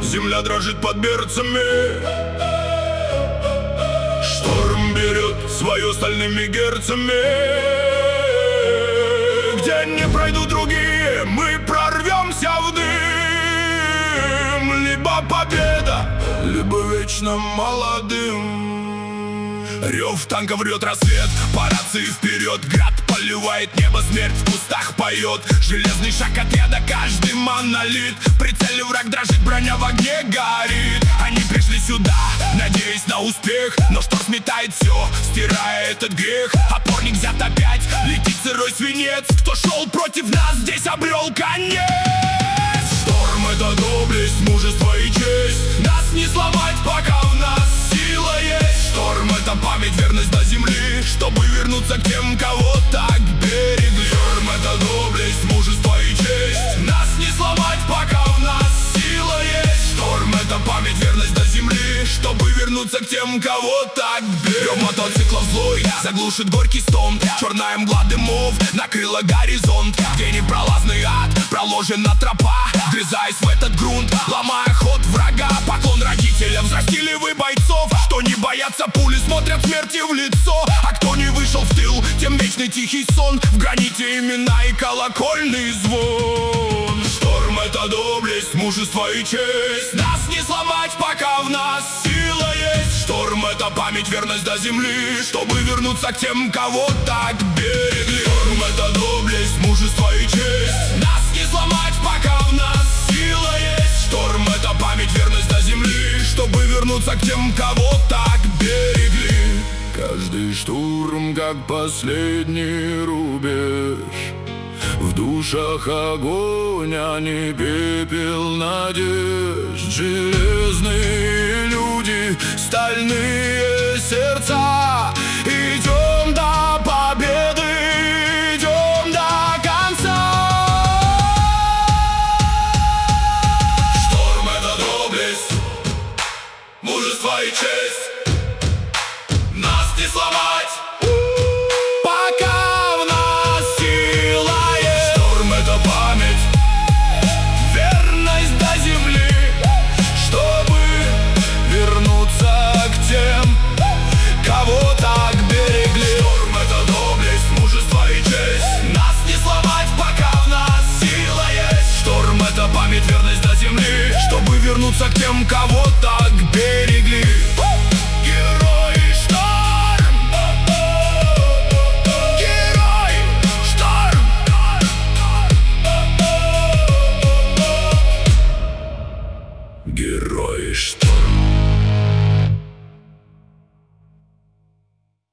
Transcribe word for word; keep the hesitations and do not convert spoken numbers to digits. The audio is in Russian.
земля дрожит под берцами. Шторм берет свое стальными герцами. Где не пройдут другие, мы прорвемся в дым. Либо победа, либо вечно молодым. Рев танка врет рассвет, по рации вперед. Град поливает небо, смерть в кустах поет. Железный шаг отряда, каждый монолит. В прицеле враг дрожит, броня в огне горит. Они пришли сюда, надеясь на успех, но шторм сметает все, стирая этот грех. Опорник взят опять, летит сырой свинец. Кто шел против нас, здесь обрел конец. Шторм — это доблесть, мужество и честь. Нас не сломать, пока в нас сила есть. Шторм — это память, верность до земли, чтобы вернуться к тем, кого так берегли. Шторм — это доблесть, мужество и честь. Нас не сломать, пока в нас сила есть. Шторм — это память, верность до земли, чтобы вернуться к тем, кого так берегли. Рев мотоциклов злой заглушит горький стон. Черная мгла дымов накрыла горизонт. Где непролазный ад, проложена тропа, вгрызаясь в этот грунт, ломая ход врага. Поклон родителям, взрастили вы бойцов, что не боятся пули, смотрят смерти в лицо. А кто не вышел в тыл, тем вечный тихий сон. В граните имена и колокольный звон. Шторм — это доблесть, мужество и честь. Нас не сломать, пока в нас сила есть. Шторм — это память, верность до земли, чтобы вернуться к тем, кого так берегли. Шторм — это доблесть, мужество и честь. Нас не сломать, пока в нас сила есть. Шторм — это память, верность до земли, чтобы вернуться к тем, кого так берегли. Каждый штурм, как последний рубеж. В душах огонь, а не пепел надежд. Железные люди, стальные сердца. Идем до победы, идем до конца. Шторм — это доблесть, мужество и честь. Нас не сломать, верность до земли, чтобы вернуться к тем, кого так берегли. Герой шторм, герой шторм, герой шторм.